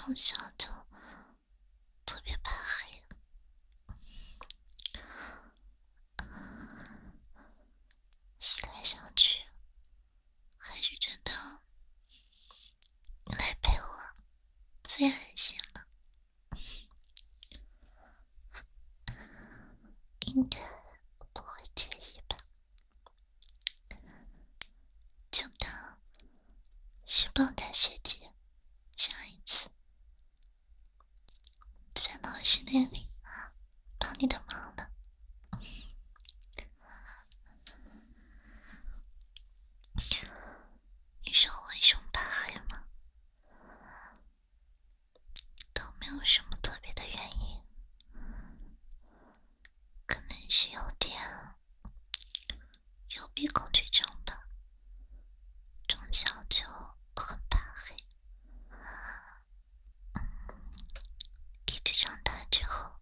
从小就特别怕黑，想来想去，还是觉得你来陪我最安心了，应该不会介意吧？就当是帮大学姐上一次在老师那里帮你的忙了。你说我为什么怕黑吗？都没有什么特别的原因，可能是有鼻恐惧症吧，从小就很怕黑，一直长大之后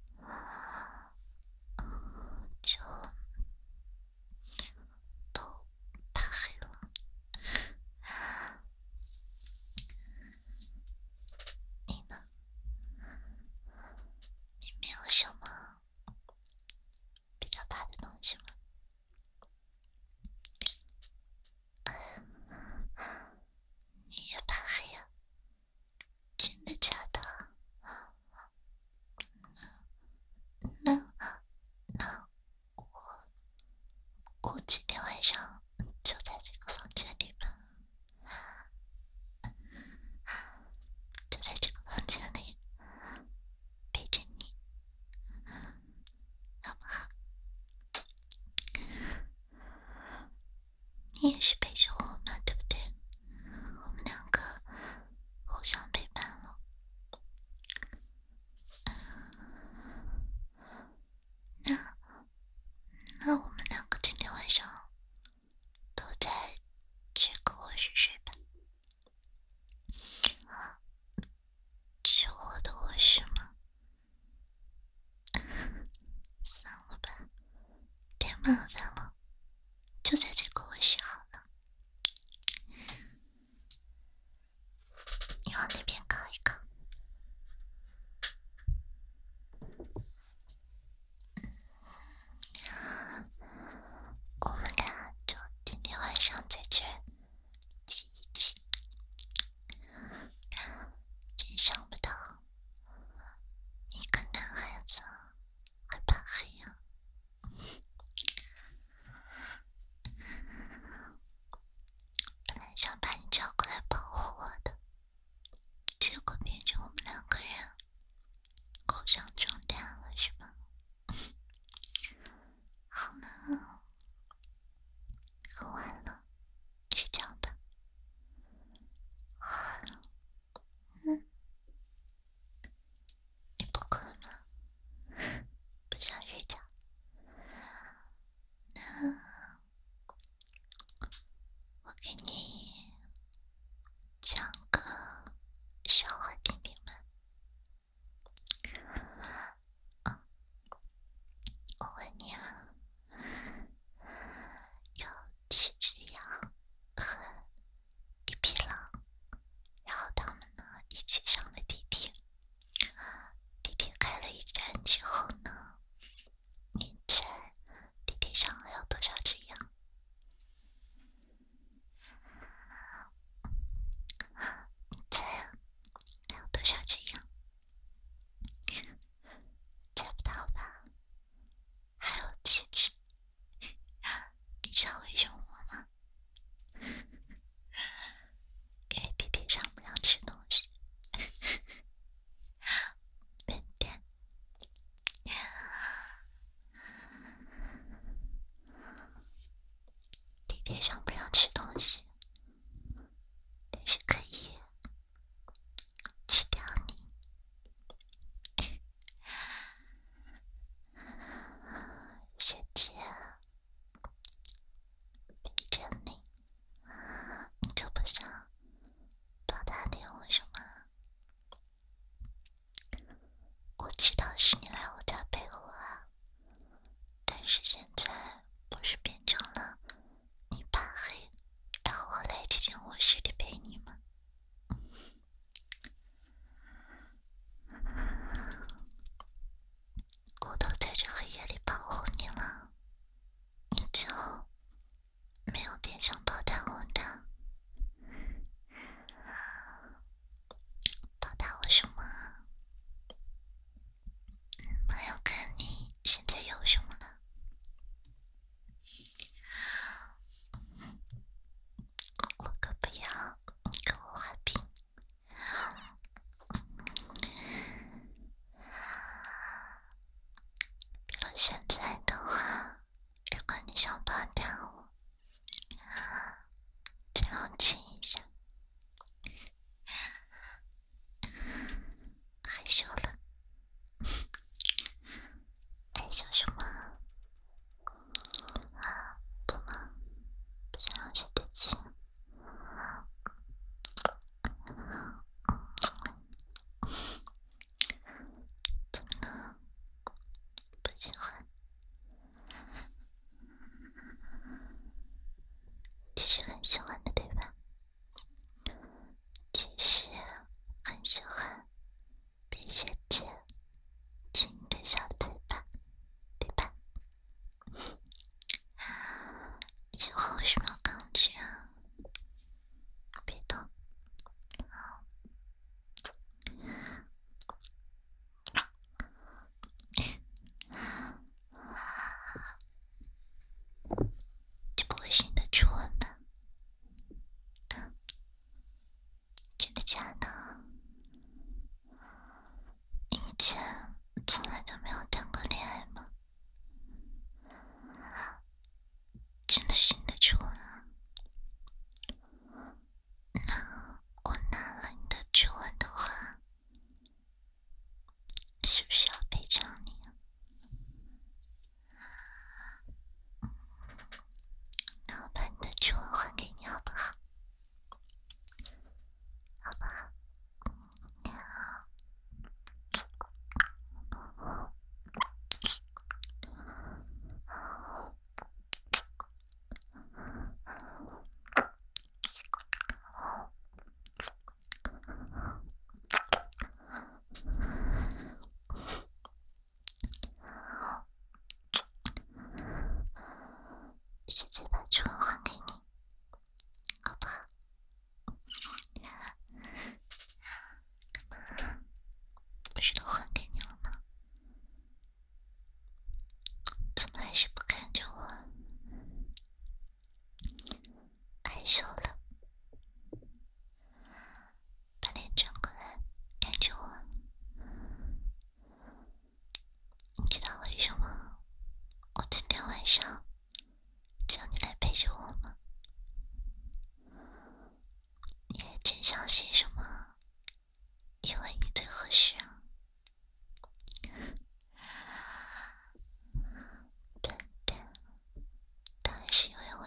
就都怕黑了。你呢？你没有什么比较怕的东西吗？你也怕黑呀？真的假的？那我今天晚上就在这个房间里吧，就在这个房间里陪着你，好不好？你也是陪着我嘛，对不对？我们两个互相陪伴了。那我们两个今天晚上都在这个卧室睡吧？是我的卧室吗？算了吧，别麻烦了，就在这个卧室好了。你往那边靠一靠。我们俩就今天晚上在这挤一挤。真想不到你个男孩子会怕黑呀！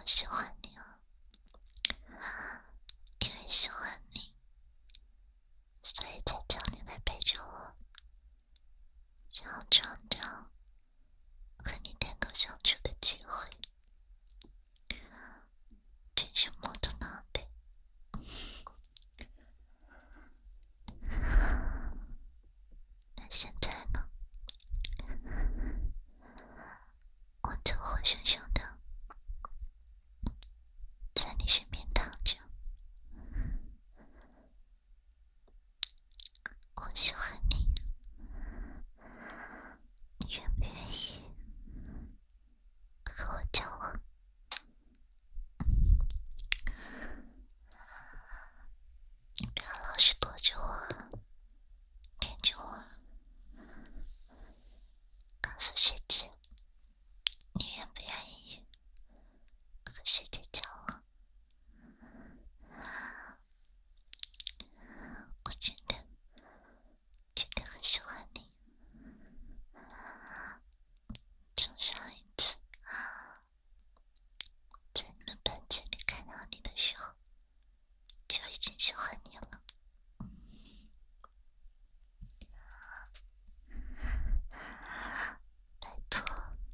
喜欢你啊，因为喜欢你，所以才叫你来陪着我，想要创造和你单独相处的机会。真是莫的呢呗。那现在呢？我就活生生的在你身边躺着。我喜欢你，你愿不愿意和我交往？你不要老是躲着我，黏着我。告诉学姐，你愿不愿意和学姐交往？我真的很喜欢你。从上一次在你们班级里看到你的时候，就已经喜欢你了。拜托，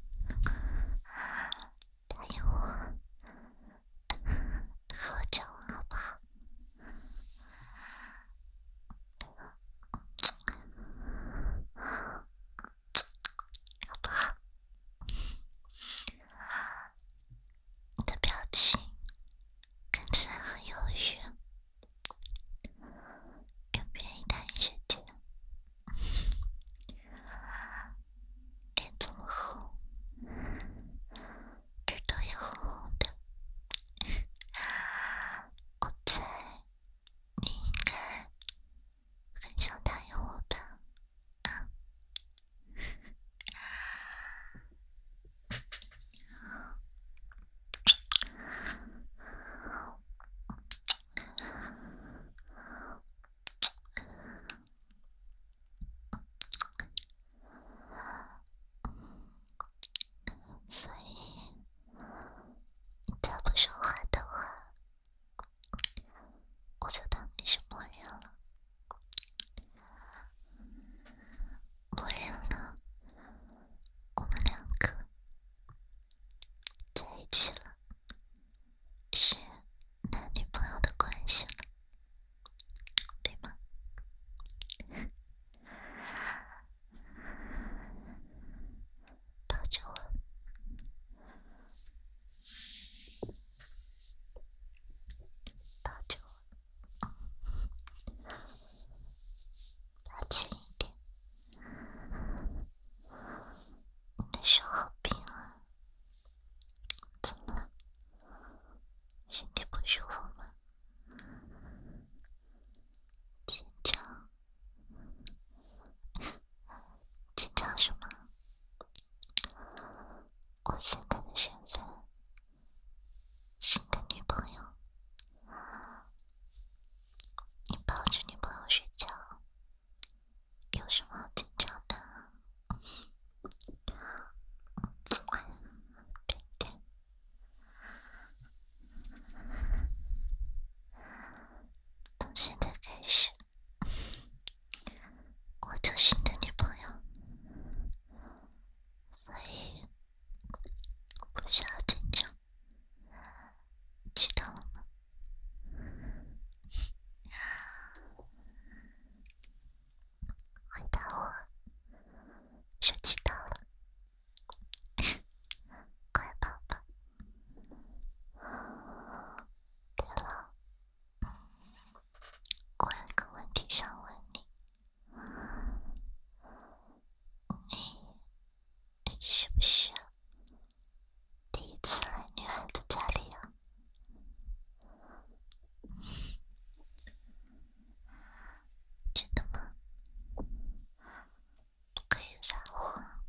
答应我，和我交往好不好？好不好？你的表情看起来很犹豫，愿不愿意答应学姐？脸这么红，耳朵也红红的，我猜你应该很想答应我吧？所以你再不说话的话，我就当你是默认了。默认了，我们两个在一起了，是男女朋友的关系了，对吗？抱着我，抱着我，抱紧一点。你的手好冰啊，怎么了？身体不舒服吗？紧张？紧张什么？我现在的身份是你的女朋友，你抱着女朋友睡觉，有什么好紧张的？对对，从现在开始，我就是你的女朋友，所以不需要紧张，知道了吗？回答我，是知道了，快宝宝。对了，我有个问题想问你，你是不是第一次来女孩子家里啊？真的吗？不可以撒谎。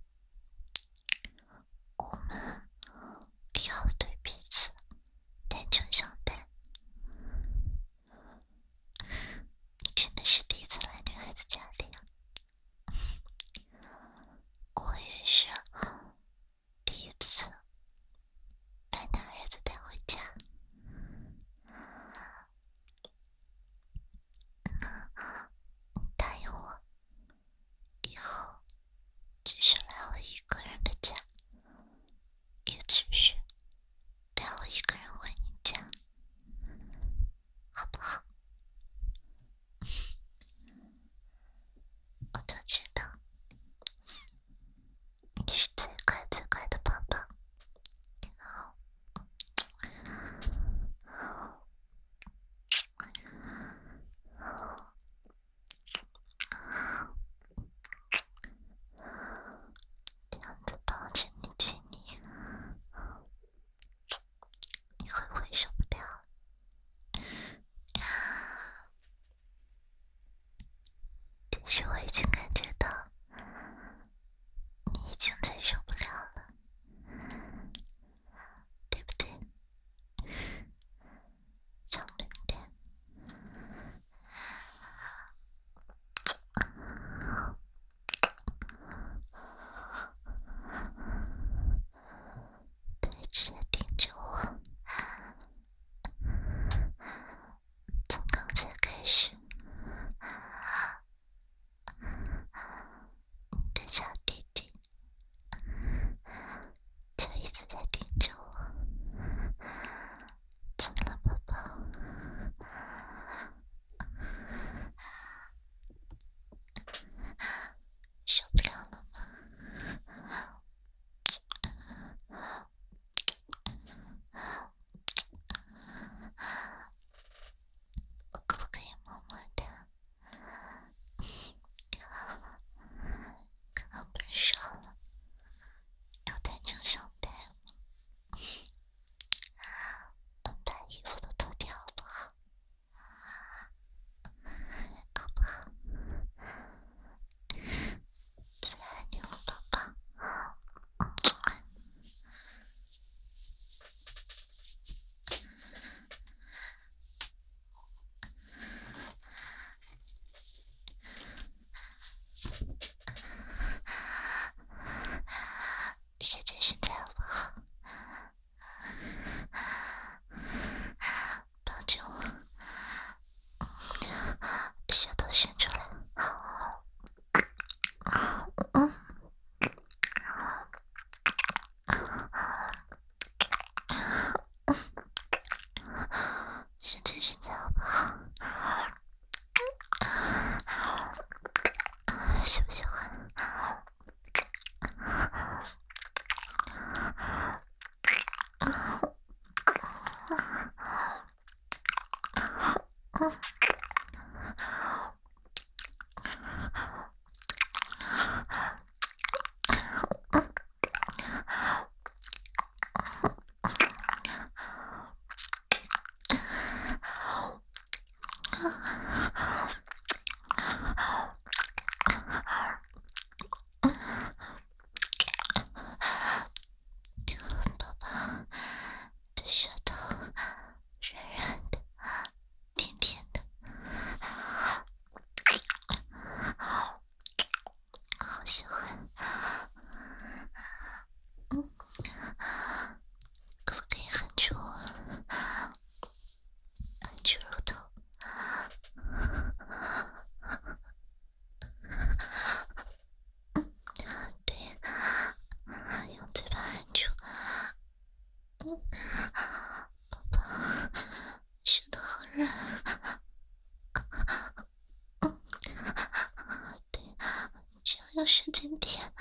时间点，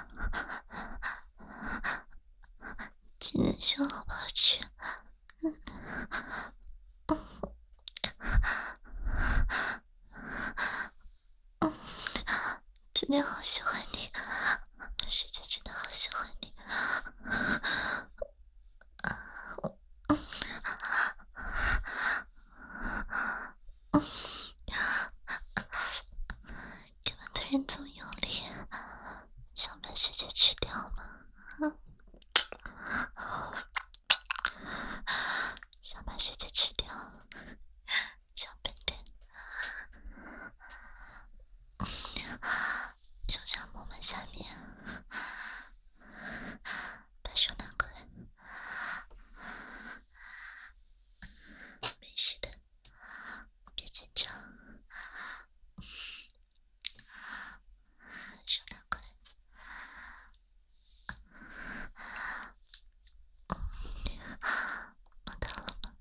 今天说好不好去？今天好喜欢你，师姐真的好喜欢你。干嘛突然这么用力？想把师姐吃掉吗？想把师姐吃掉，小笨蛋。就像摸摸下面，把手拿过来，没事的，别紧张。手拿过来，摸到了吗？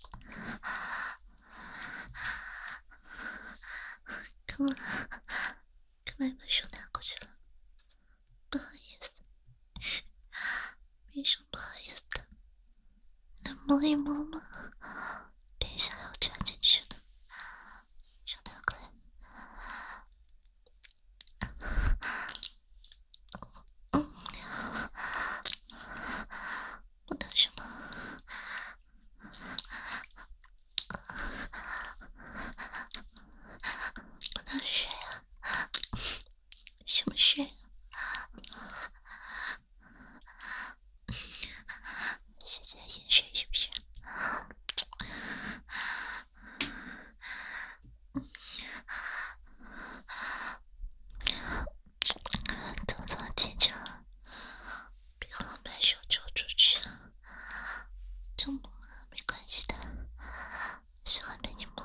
干嘛把手拿过去了？不好意思，没什么不好意思的，能摸一摸吗？等一下要插进去了，手拿过来。摸到什么？摸到水啊？什么水啊？谢谢盐水是不是？走走接着，别老把手抽出去了，就摸没关系的，喜欢被你摸。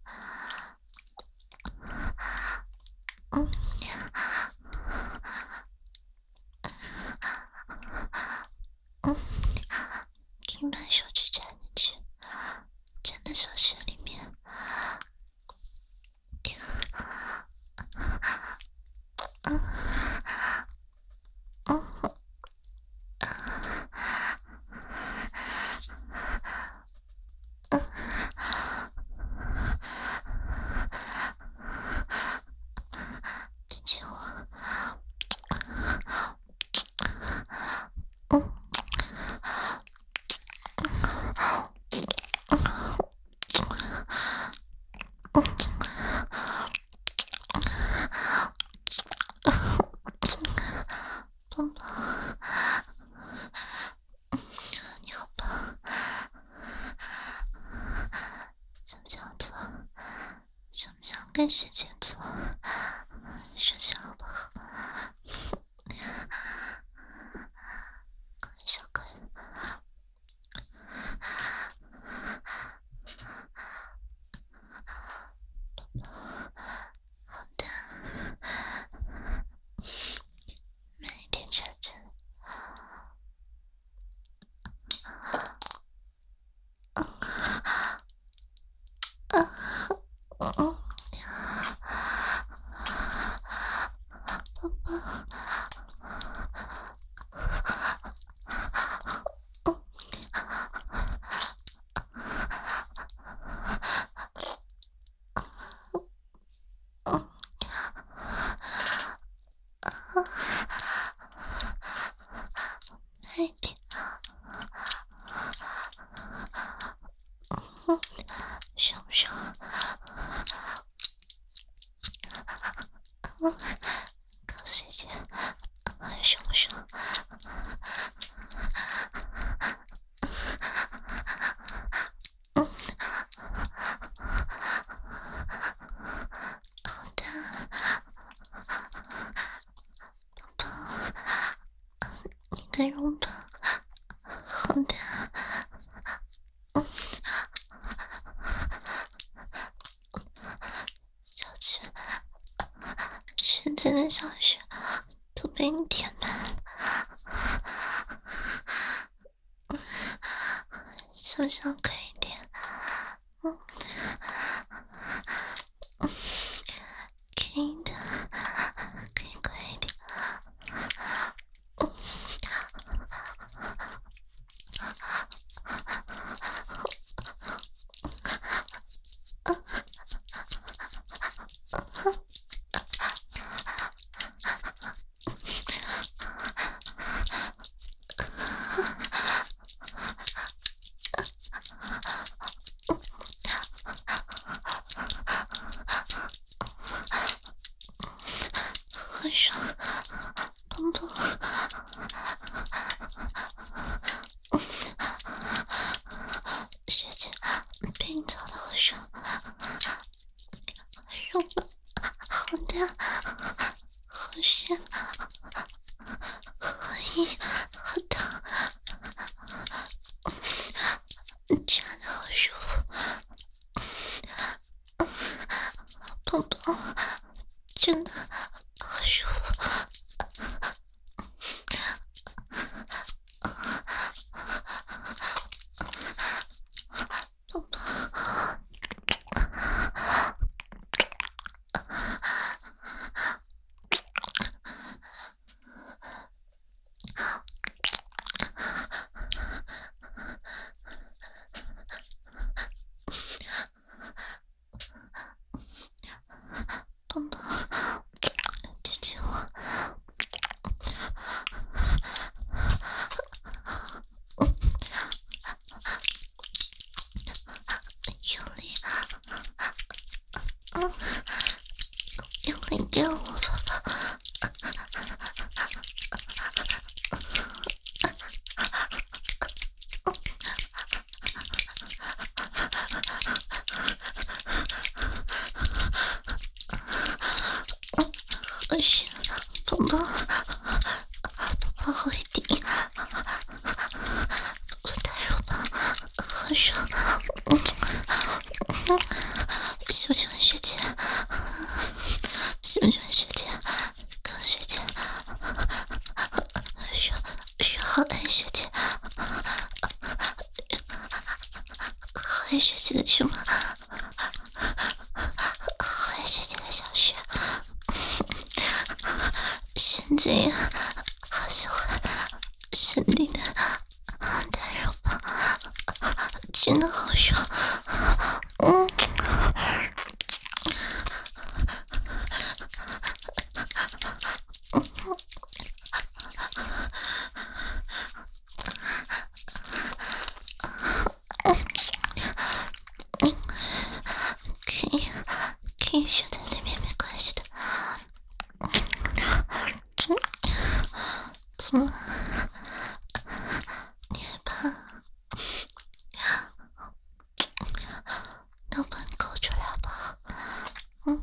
可以把手指插进去，插到小穴里面。亲亲我。宝宝，你好棒！想不想做？想不想跟师姐做？说想好不好？小鬼，好的，慢一点插针。宝宝。慢一点，爽不爽？告诉姐姐，爽不爽？好的，宝宝，你的拥抱，好的。小区，世界的小穴都被你填满了，想不想快一点？可以的，可以快一点。 痛痛，学姐被你操的好爽，肉棒好大，好炫，好硬，好烫，夹的好舒服，宝宝真的好舒服。宝宝，宝宝，姐姐我，用力，用力给我，宝宝。我是宝宝，宝宝好会顶，我太肉棒，好爽，喜不喜欢学姐？喜不喜欢学姐？告诉学姐，说好爱学姐，好爱学姐的是吗？好爱学姐的小穴。神经，好喜欢神力的大肉棒，真的好爽。可以选在里面没关系的。怎么了？你害怕？那我帮你抠出来好不好？我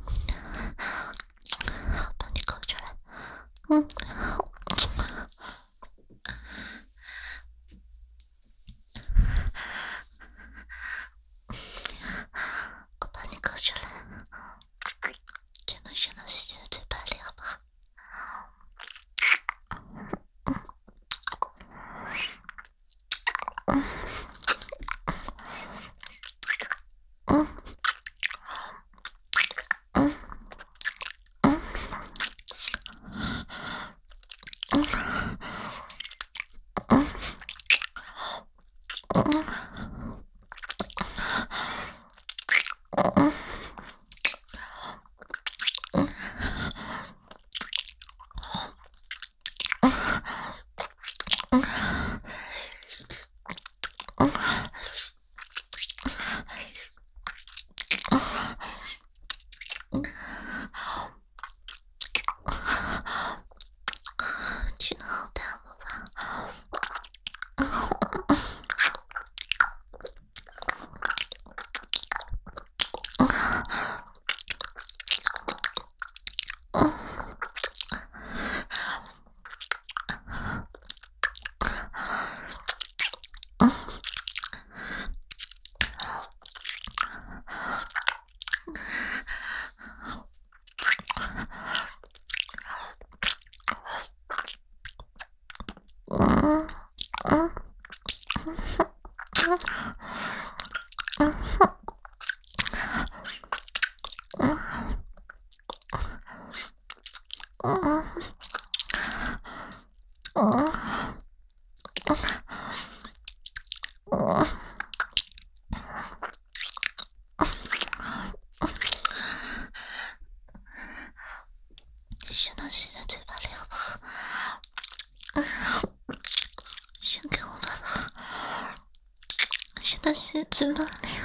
帮你抠出来。我帮你抠出来，全都伸到学姐的嘴巴里好不好？真的好大，宝宝。伸到谁的嘴巴里好不好？伸给我爸爸，伸到谁的嘴巴里？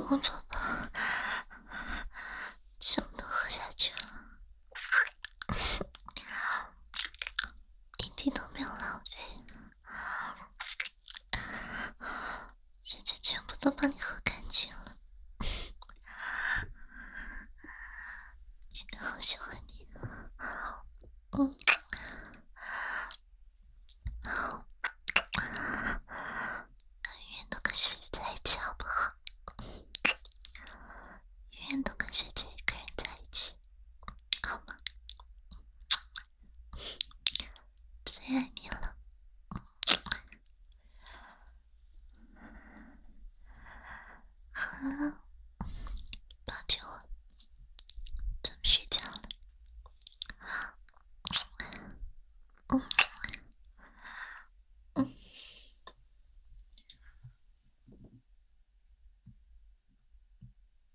宝宝，全部喝下去了，一滴都没有浪费，人家全部都帮你喝